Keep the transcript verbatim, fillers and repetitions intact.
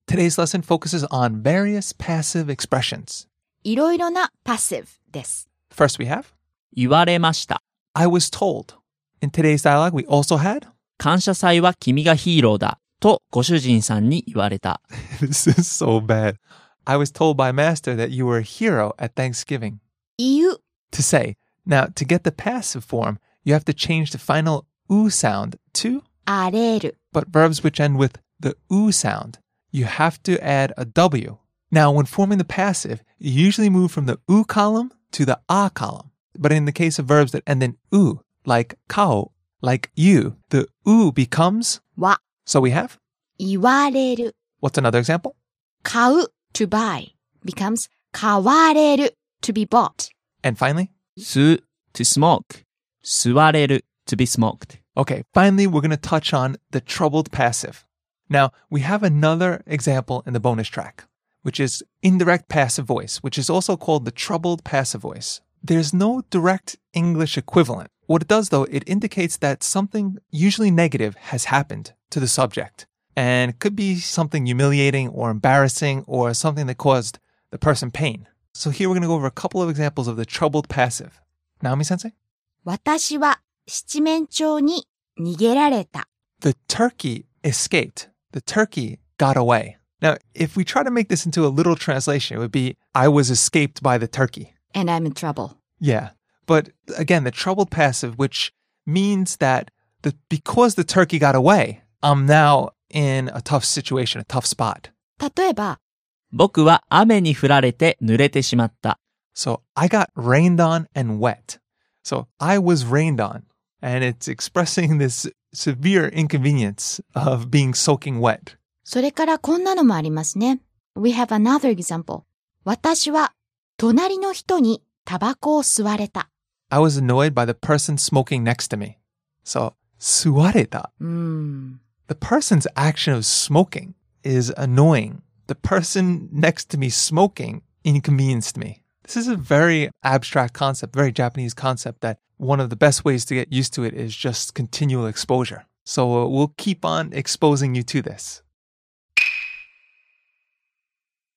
Today's lesson focuses on various passive expressions. いろいろな passive です。 First we have, 言われました。 I was told. In today's dialogue, we also had, 感謝祭は君がヒーローだとご主人さんに言われた。 This is so bad. I was told by master that you were a hero at Thanksgiving. 言う To say. Now, to get the passive form, you have to change the final oo sound to, 荒れる but verbs which end with the oo sound, you have to add a W. Now, when forming the passive, you usually move from the oo column to the ah column. But in the case of verbs that end in oo, like kao, like you, the oo becomes, は so we have, 言われる what's another example? 買う to buy becomes 買われる to be bought. And finally, 吸う to smoke. 吸われる to be smoked. okay, finally, we're going to touch on the troubled passive. Now, we have another example in the bonus track, which is indirect passive voice, which is also called the troubled passive voice. There's no direct English equivalent. What it does, though, it indicates that something usually negative has happened to the subject. And it could be something humiliating or embarrassing or something that caused the person pain. So here we're going to go over a couple of examples of the troubled passive. Naomi-sensei? 私は七面鳥に逃げられた。 The turkey escaped. The turkey got away. Now, if we try to make this into a literal translation, it would be, I was escaped by the turkey. And I'm in trouble. Yeah. But again, the troubled passive, which means that the, because the turkey got away, I'm now in a tough situation, a tough spot. 例えば、 僕は雨に降られて濡れてしまった。 So I got rained on and wet. So I was rained on. And it's expressing this severe inconvenience of being soaking wet. それからこんなのもありますね。We have another example. 私は隣の人にタバコを吸われた。 I was annoyed by the person smoking next to me. So, 吸われた. うーん。 The person's action of smoking is annoying. The person next to me smoking inconvenienced me. This is a very abstract concept, very Japanese concept that one of the best ways to get used to it is just continual exposure. So uh, we'll keep on exposing you to this.